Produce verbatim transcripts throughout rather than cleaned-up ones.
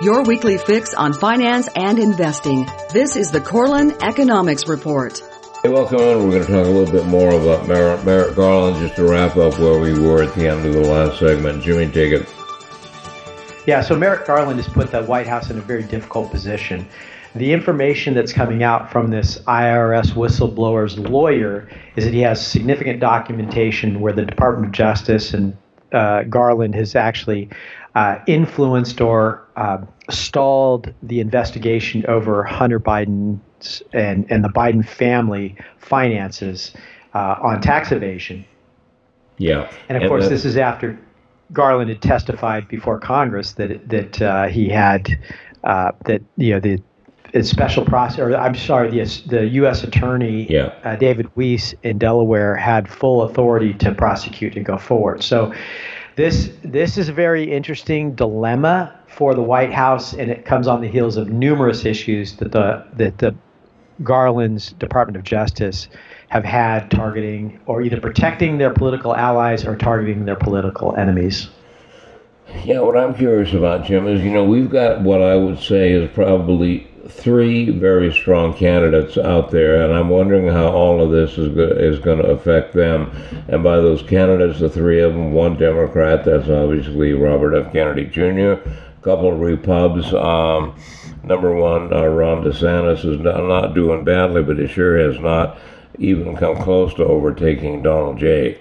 your weekly fix on finance and investing. This is the Corlin Economics Report. Hey, welcome in. We're going to talk a little bit more about Merrick, Merrick Garland, just to wrap up where we were at the end of the last segment. Jimmy, take it. Yeah, so Merrick Garland has put the White House in a very difficult position. The information that's coming out from this I R S whistleblower's lawyer is that he has significant documentation where the Department of Justice and uh, Garland has actually uh, influenced or uh, stalled the investigation over Hunter Biden's and, and the Biden family finances uh, on tax evasion. Yeah. And of and course, the- this is after Garland had testified before Congress that that uh, he had uh, that you know the, the special process, or I'm sorry, the the U S attorney Yeah. uh, David Weiss in Delaware had full authority to prosecute and go forward. So this this is a very interesting dilemma for the White House, and it comes on the heels of numerous issues that the that the Garland's Department of Justice have had targeting or either protecting their political allies or targeting their political enemies. Yeah, what I'm curious about, Jim, is, you know, we've got what I would say is probably three very strong candidates out there, and I'm wondering how all of this is go- is going to affect them. And by those candidates, the three of them, one Democrat, that's obviously Robert F. Kennedy Junior, a couple of Repubs. Um, number one, uh, Ron DeSantis is not, not doing badly, but he sure has not even come close to overtaking Donald J.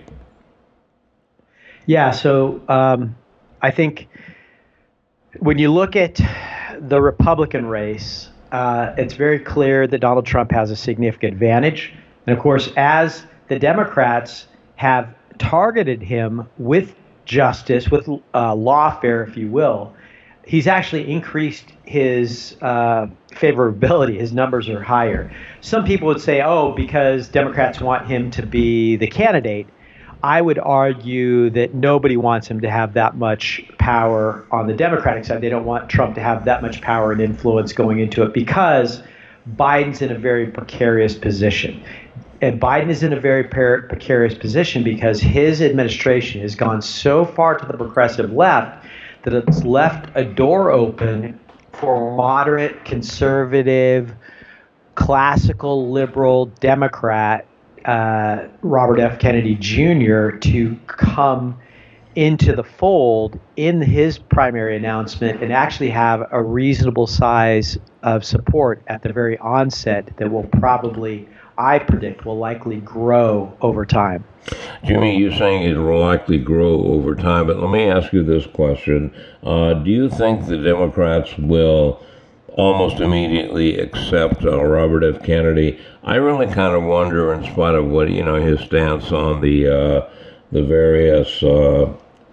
Yeah, so um, I think when you look at the Republican race, uh, it's very clear that Donald Trump has a significant advantage. And of course, as the Democrats have targeted him with justice, with uh, lawfare, if you will, he's actually increased his uh, favorability. His numbers are higher. Some people would say, oh, because Democrats want him to be the candidate. I would argue that nobody wants him to have that much power on the Democratic side. They don't want Trump to have that much power and influence going into it because Biden's in a very precarious position. And Biden is in a very per- precarious position because his administration has gone so far to the progressive left that it's left a door open for moderate, conservative, classical, liberal Democrat uh, Robert F. Kennedy Junior to come into the fold in his primary announcement and actually have a reasonable size of support at the very onset that will probably, I predict, will likely grow over time. Jimmy, you're saying it will likely grow over time, but let me ask you this question. Uh, do you think the Democrats will almost immediately accept uh, Robert F. Kennedy? I really kind of wonder, in spite of what, you know, his stance on the uh, the various uh,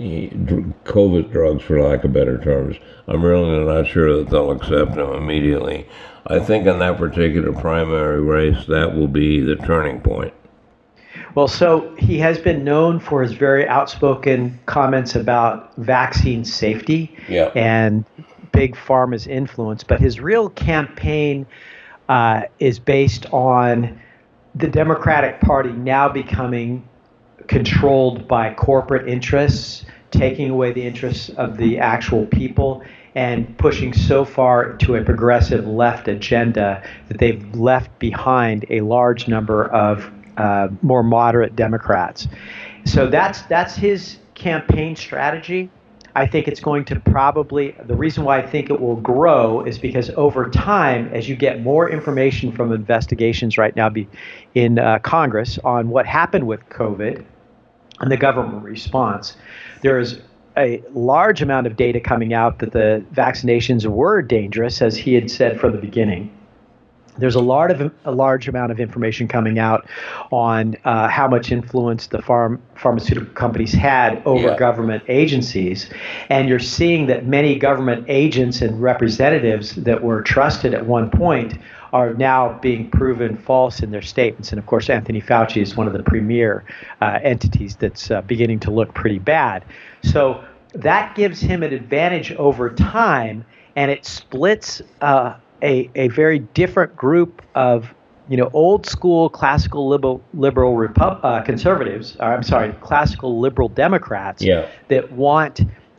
COVID drugs, for lack of better terms, I'm really not sure that they'll accept him immediately. I think in that particular primary race, that will be the turning point. Well, so he has been known for his very outspoken comments about vaccine safety Yeah. and big pharma's influence, but his real campaign uh, is based on the Democratic Party now becoming controlled by corporate interests, taking away the interests of the actual people, and pushing so far to a progressive left agenda that they've left behind a large number of uh, more moderate Democrats. So that's that's his campaign strategy. I think it's going to probably, the reason why I think it will grow is because over time, as you get more information from investigations right now be in uh, Congress on what happened with COVID and the government response, there is a large amount of data coming out that the vaccinations were dangerous, as he had said from the beginning. There's a, lot of, a large amount of information coming out on uh, how much influence the farm, pharmaceutical companies had over Yeah. government agencies. And you're seeing that many government agents and representatives that were trusted at one point are now being proven false in their statements. And of course, Anthony Fauci is one of the premier uh, entities that's uh, beginning to look pretty bad. So that gives him an advantage over time, and it splits uh, a, a very different group of, you know, old school classical liberal liberal Repub- uh, conservatives, or I'm sorry, classical liberal Democrats Yeah. that want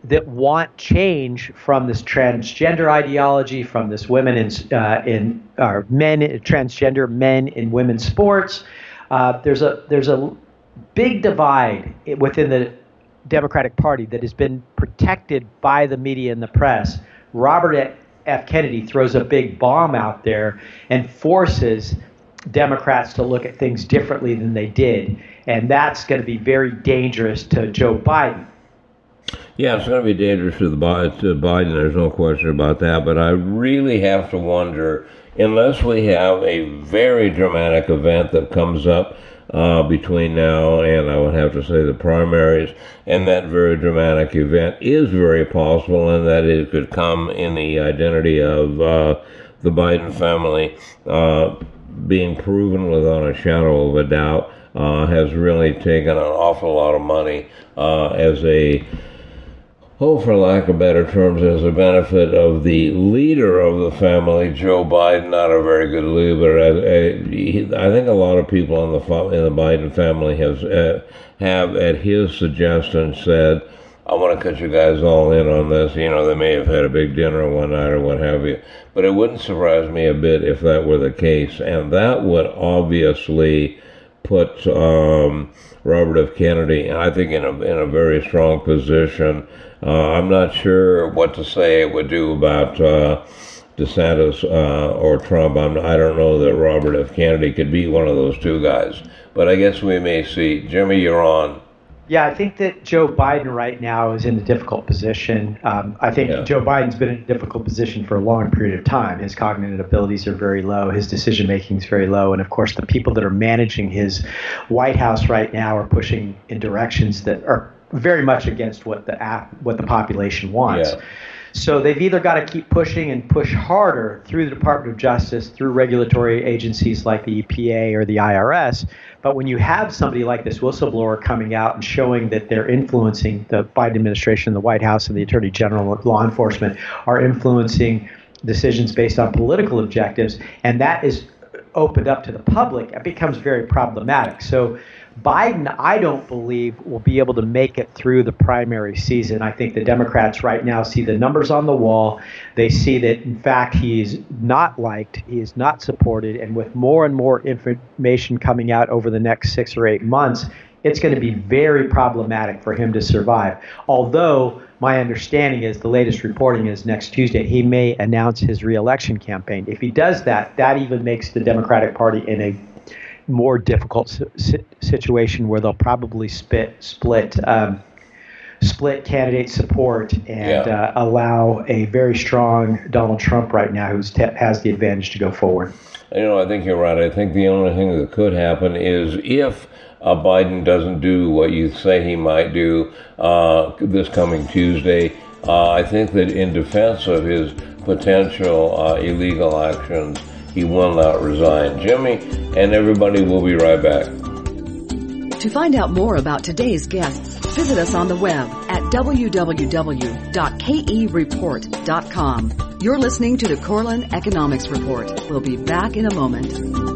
that want change from this transgender ideology, from this women in uh, in or men transgender men in women's sports. Uh, there's a there's a big divide within the Democratic Party that has been protected by the media and the press. Robert F. Kennedy throws a big bomb out there and forces Democrats to look at things differently than they did, and that's going to be very dangerous to Joe Biden. Yeah, it's going to be dangerous to, the, to Biden, there's no question about that, but I really have to wonder, unless we have a very dramatic event that comes up uh, between now and, I would have to say, the primaries, and that very dramatic event is very possible, and that it could come in the identity of uh, the Biden family uh, being proven without a shadow of a doubt, uh, has really taken an awful lot of money uh, as a Oh, for lack of better terms, as a benefit of the leader of the family, Joe Biden, not a very good leader. I, I think a lot of people in the in the Biden family has uh, have, at his suggestion, said, "I want to cut you guys all in on this." You know, they may have had a big dinner one night or what have you, but it wouldn't surprise me a bit if that were the case, and that would obviously put um, Robert F. Kennedy, I think, in a in a very strong position. Uh, I'm not sure what to say it would do about uh, DeSantis uh, or Trump. I'm, I don't know that Robert F. Kennedy could be one of those two guys, but I guess we may see. Jimmy, you're on. Yeah, I think that Joe Biden right now is in a difficult position. Um, I think yeah. Joe Biden's been in a difficult position for a long period of time. His cognitive abilities are very low. His decision making is very low. And of course, the people that are managing his White House right now are pushing in directions that are very much against what the what the population wants. Yeah. So they've either got to keep pushing and push harder through the Department of Justice, through regulatory agencies like the E P A or the I R S. But when you have somebody like this whistleblower coming out and showing that they're influencing the Biden administration, the White House, and the Attorney General, law enforcement are influencing decisions based on political objectives, and that is opened up to the public, it becomes very problematic. So Biden, I don't believe, will be able to make it through the primary season. I think the Democrats right now see the numbers on the wall. They see that, in fact, he is not liked, he is not supported, and with more and more information coming out over the next six or eight months, it's going to be very problematic for him to survive. Although my understanding is the latest reporting is next Tuesday he may announce his reelection campaign. If he does that, that even makes the Democratic Party in a more difficult si- situation where they'll probably split split um, split candidate support and yeah. uh, allow a very strong Donald Trump right now who te- has the advantage to go forward. You know, I think you're right. I think the only thing that could happen is if uh, Biden doesn't do what you say he might do uh, this coming Tuesday, uh, I think that in defense of his potential uh, illegal actions, he will not resign. Jimmy and everybody will be right back. To find out more about today's guests, visit us on the web at w w w dot k e report dot com. You're listening to the Korelin Economics Report. We'll be back in a moment.